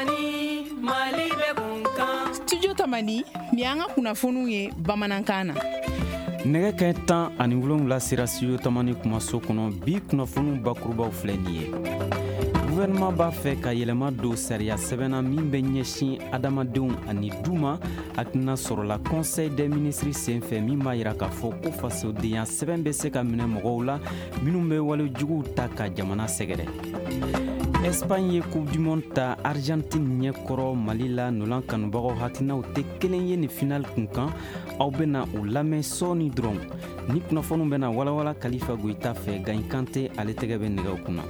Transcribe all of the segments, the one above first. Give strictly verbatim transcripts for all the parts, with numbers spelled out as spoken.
Tamani Mali be kunkan. Studio Tamani ni an ka kunnafoniw ye bamanankan na. Nɛgɛ kɛ tan ani wolonwula sera Studio Tamani kumaso kɔnɔ bi kunnafoniw bakurubaw filɛ nin ye. Gouvernement b'a fɛ ka yɛlɛma don sariya sɛbɛnna min bɛ ɲɛsin adamadenw ani du ma hakilina sɔrɔla Conseil des ministres senfɛ min b'a yira k'a fɔ ko fasodenya sɛbɛn bɛ se ka minɛ mɔgɔw la minnu bɛ walejuguw ta ka jamana sɛgɛrɛ. Espagne ye Coupe du Monde ta Argentine ɲɛkɔrɔ Mali la nɔlan kanubagaw hakilinaw tɛ kelen ye ni final kunkan aw bɛna u lamɛn sɔɔni dɔrɔn ni kunnafoniw bɛna walawala Kalifa Goyita fɛ Gagne Kante ale tɛgɛ bɛ nɛgɛw kunna.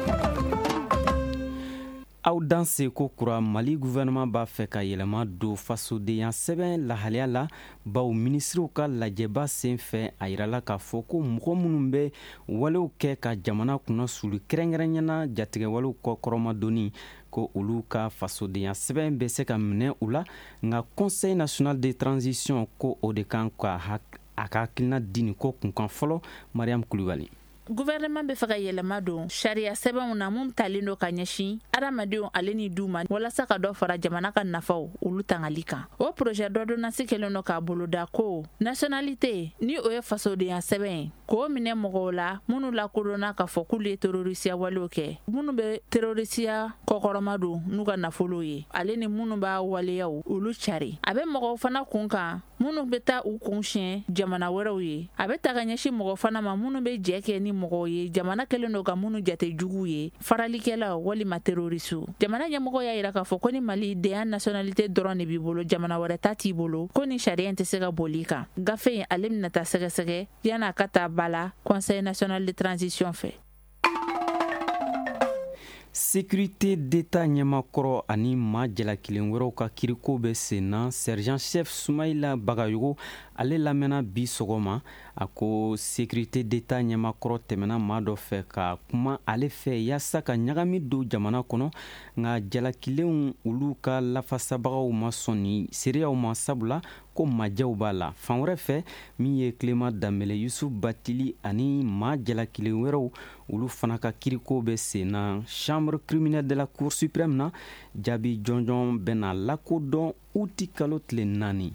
Aw dan seko kura Mali gouvernement b'a fɛ ka yɛlɛma don fasodenya sɛbɛn lahalaya la baw ministriw ka lajɛba sen fɛ a yirala k'a fɔ ko mɔgɔ minnu bɛ walew kɛ ka jamana kunna suli kɛrɛnkɛrɛnyana jatigɛwalew kɔkɔrɔmadonni ko olu ka fasodenya sɛbɛn bɛ se ka minɛ u la nka Conseil national de transition ko o de kan ka a ka hakilina di nin ko kunkan fɔlɔ Mariam Kulibali. Gouvernement be fɛ ka yɛlɛma don sariya sɛbɛnw na mun talen do ka ɲɛsin adamadenw ale ni du ma walasa ka dɔ fara jamana ka nafaw olu tangali kan. O projet d'ordonnance kelen do k'a boloda ko nationalité ni o ye fasodenya sɛbɛn k'o minɛ mɔgɔw la minnu lakodɔnna k'a fɔ k'olu ye terrorisiya walew kɛ minnu be terrorisiya kɔkɔrɔma don n'u ka nafolo ye ale ni minnu b'a waleyaw olu cari. A be mɔgɔw fana kun kan minnu be taa u kun siɲɛ jamana wɛrɛw ye. A be ta ka ɲɛsin mɔgɔ fana ma minnu be jɛ kɛ ni mɔgɔw ye jamana kelen do ka minnu jate jugu ye faralikɛlaw walima terrorisu. Jamana ɲɛmɔgɔ y'a yira k'a fɔ ko ni Mali denya nationalité dɔrɔn de b'i bolo jamana wɛrɛ ta t'i bolo ko ni sariya tɛ se ka boli kan. Gafe in ale bɛna taa sɛgɛsɛgɛ yan'a ka taa bala Conseil national de transition fɛ. Sécurité d'État ɲɛmakɔrɔ ani maa jalakilen wɛrɛw ka kiriko bɛ sen na sergent chef Sumaila Bagayogo ale lamɛnna bi sɔgɔma a ko sécurité d'État ɲɛmakɔrɔ tɛmɛna maa dɔ fɛ ka kuma ale fɛ yaasa ka ɲagami don jamana kɔnɔ nka jalakilenw olu ka lafasabagaw ma sɔn ni seereyaw ma sabula ko majɛw b'a la. Fan wɛrɛ fɛ min ye Clément Danbele Yusuf Batili ani maa jalakilen wɛrɛw olu fana ka kiriko bɛ sen na chambre criminelle de la cour suprême na jaabi jɔnjɔn bɛna lakodɔn uti kalo tile naani.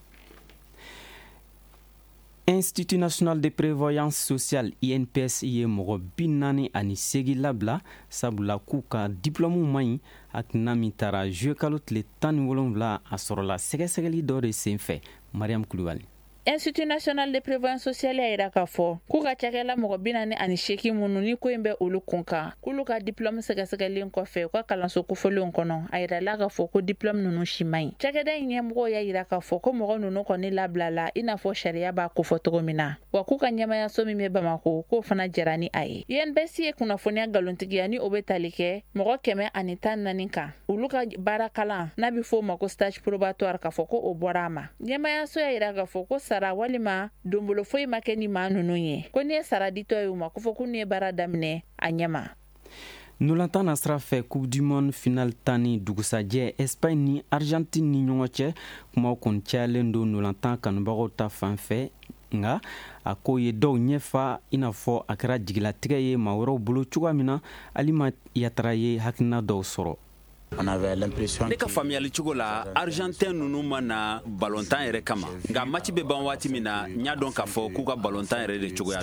Institut national de prévoyance sociale I N P S ye mɔgɔ bi naani ani segi labila sabula k'u ka diplôme man ɲi hakilina min taara juillet kalo tile tan ni wolonwula a sɔrɔla sɛgɛsɛgɛli dɔ de senfɛ Mariam Kulibali. Institut national de prévoyance sociale y'a yira k'a fɔ k'u ka cakɛla mɔgɔ bi naani ani seegin minnu ni ko in bɛ olu kun kan k'olu ka diplôme sɛgɛsɛgɛlen kɔfɛ u ka kalanso kofɔlenw kɔnɔ a yirala k'a fɔ ko diplôme ninnu si man ɲi. Cakɛda in ɲɛmɔgɔ y'a yira k'a fɔ ko mɔgɔ ninnu kɔni labilala i n'a fɔ sariya b'a kofɔ cogo min na wa k'u ka ɲɛmayaso min bɛ Bamako k'o fana jara ni a ye. I N P S ye kunnafoniya galontigiya ni o bɛ tali kɛ mɔgɔ kɛmɛ ani tan naani kan olu ka baara kalan n'a bɛ fɔ o ma ko stage probatoire k'a fɔ ko o bɔra a ma. Ɲɛmayaso y'a yira k'a fɔ ko sara walima donbolo foyi ma kɛ ni maa ninnu ye ko ni ye sara ditɔ ye u ma ko fɔ ko ni ye baara daminɛ a ɲɛma. Ndolantan na sira fɛ Coupe du Monde final tan ni dugusajɛ Espagne ni Argentine ni ɲɔgɔn cɛ kumaw kɔni cayalen don ndolantan kanubagaw ta fan fɛ nka a ko ye dɔw ɲɛfa i n'a fɔ a kɛra jigilatigɛ ye maa wɛrɛw bolo cogoya min na Alima Yatara ye hakilina dɔw sɔrɔ. Ne ka faamuyali cogo la Argentin ninnu ma na ballontan yɛrɛ kama nka match bɛ ban waati min na n y'a dɔn k'a fɔ k'u ka ballontan yɛrɛ de cogoya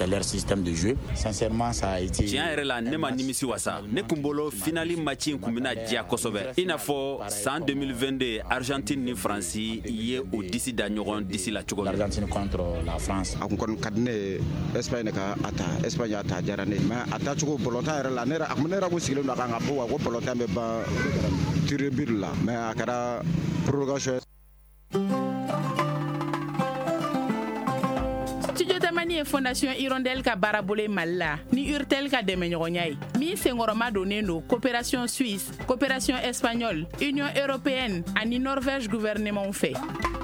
tiɲɛ yɛrɛ la ne ma nimisi wasa ne kun bolo finali match in kun bɛna diya kosɛbɛ i n'a fɔ san deux mille vingt-deux Argentine ni Faransi ye o disi da ɲɔgɔn disi la cogo min. A kun kɔni ka di ne ye Espagne ka a ta Espagne a ta diyara ne ye mais a tacogo ballontan yɛrɛ la ne yɛrɛ ne yɛrɛ kun sigilen don a kan ka fɔ wa ko ballontan bɛ ban tiré bir la mais a kɛra prolongation. Studio Tamani ye Fondation Hirondelle ka baarabolo Mali la ni Urtel ka dɛmɛɲɔgɔnya ye min senkɔrɔma donnen don coopération suisse coopération espagnole union européenne ani Norvège gouvernement fɛ.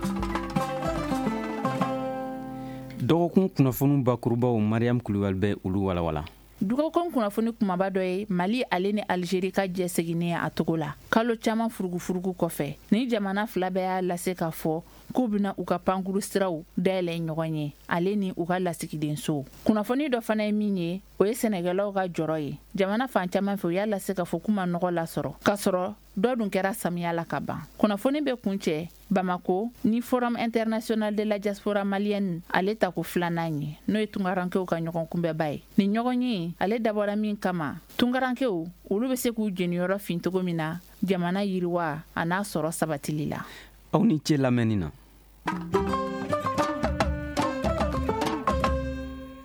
Dɔgɔkun kunnafoni bakurubaw Mariam Kulibali bɛ olu walawala. Dugawukon kunnafoni kumaba dɔ ye Mali ale ni Algérie ka jɛseginni a togo la kalo caman furugufurugu kɔfɛ ni jamana fila bɛɛ y'a lase k'a fɔ k'u bɛna u ka pankuru siraw dayɛlɛ ɲɔgɔn ye ale ni u ka lasigidenso. Kunnafoni dɔ fana ye min ye o ye sɛnɛkɛlaw ka jɔrɔ ye. Jamana fan caman fɛ u y'a lase ka fɔ kuma nɔgɔ lasɔrɔ ka sɔrɔ dɔ dun kɛra samiya la ka ban. Kunnafoni bɛ kuncɛ Bamako ni Forum International de la Diaspora Malienne ale ta ko filanan ye n'o ye tungarankew ka ɲɔgɔn kunbɛba ye. Ni ɲɔgɔn ye ale dabɔra min kama tungarankew olu bɛ se k'u jeniyɔrɔ fin cogo min na jamana yiriwa a n'a sɔrɔ sabatili la. Aw ni ce lamɛnni na.